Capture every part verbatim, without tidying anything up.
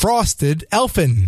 Frosted elfin.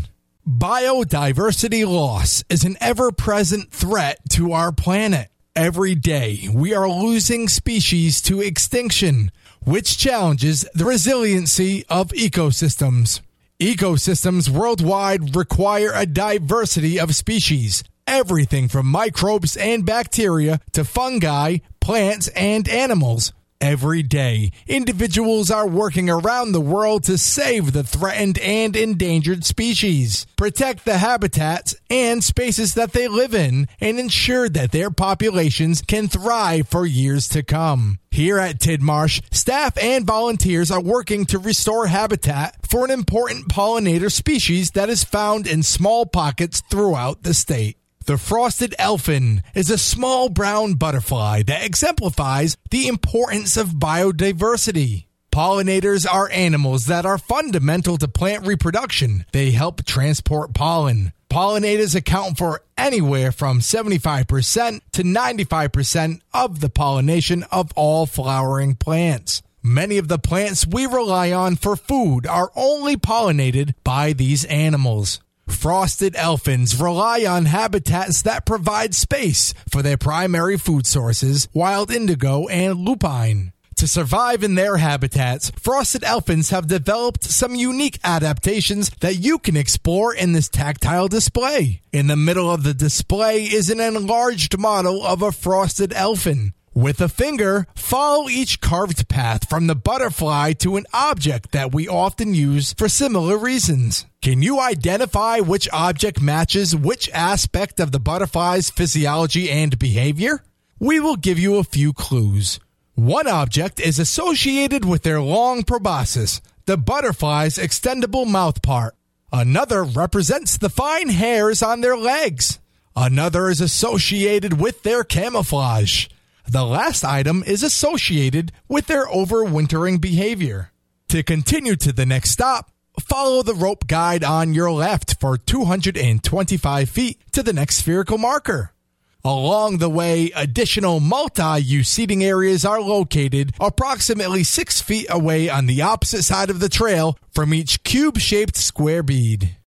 Biodiversity loss is an ever-present threat to our planet. Every day, we are losing species to extinction, which challenges the resiliency of ecosystems. Ecosystems worldwide require a diversity of species, everything from microbes and bacteria to fungi, plants, and animals. Every day, individuals are working around the world to save the threatened and endangered species, protect the habitats and spaces that they live in, and ensure that their populations can thrive for years to come. Here at Tidmarsh, staff and volunteers are working to restore habitat for an important pollinator species that is found in small pockets throughout the state. The frosted elfin is a small brown butterfly that exemplifies the importance of biodiversity. Pollinators are animals that are fundamental to plant reproduction. They help transport pollen. Pollinators account for anywhere from seventy-five percent to ninety-five percent of the pollination of all flowering plants. Many of the plants we rely on for food are only pollinated by these animals. Frosted elfins rely on habitats that provide space for their primary food sources, wild indigo and lupine. To survive in their habitats, frosted elfins have developed some unique adaptations that you can explore in this tactile display. In the middle of the display is an enlarged model of a frosted elfin. With a finger, follow each carved path from the butterfly to an object that we often use for similar reasons. Can you identify which object matches which aspect of the butterfly's physiology and behavior? We will give you a few clues. One object is associated with their long proboscis, the butterfly's extendable mouth part. Another represents the fine hairs on their legs. Another is associated with their camouflage. The last item is associated with their overwintering behavior. To continue to the next stop, follow the rope guide on your left for two hundred twenty-five feet to the next spherical marker. Along the way, additional multi-use seating areas are located approximately six feet away on the opposite side of the trail from each cube-shaped square bead.